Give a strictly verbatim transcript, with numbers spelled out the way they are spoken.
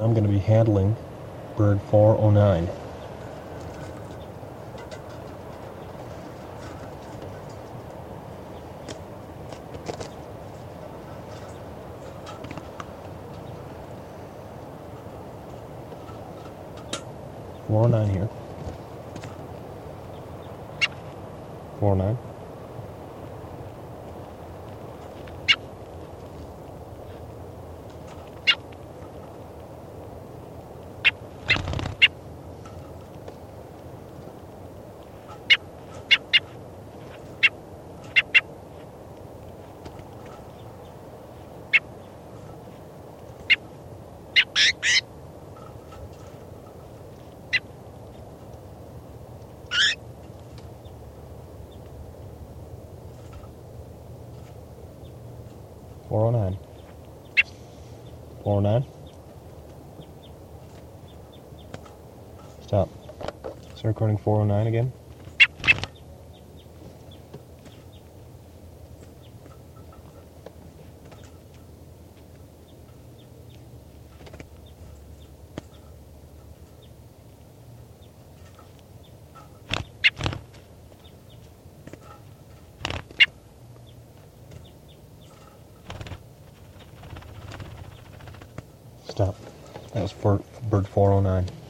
I'm going to be handling bird four oh nine. four oh nine here. four oh nine. four oh nine. four oh nine. Stop. Start recording four oh nine again. Stop. That was for bird four oh nine.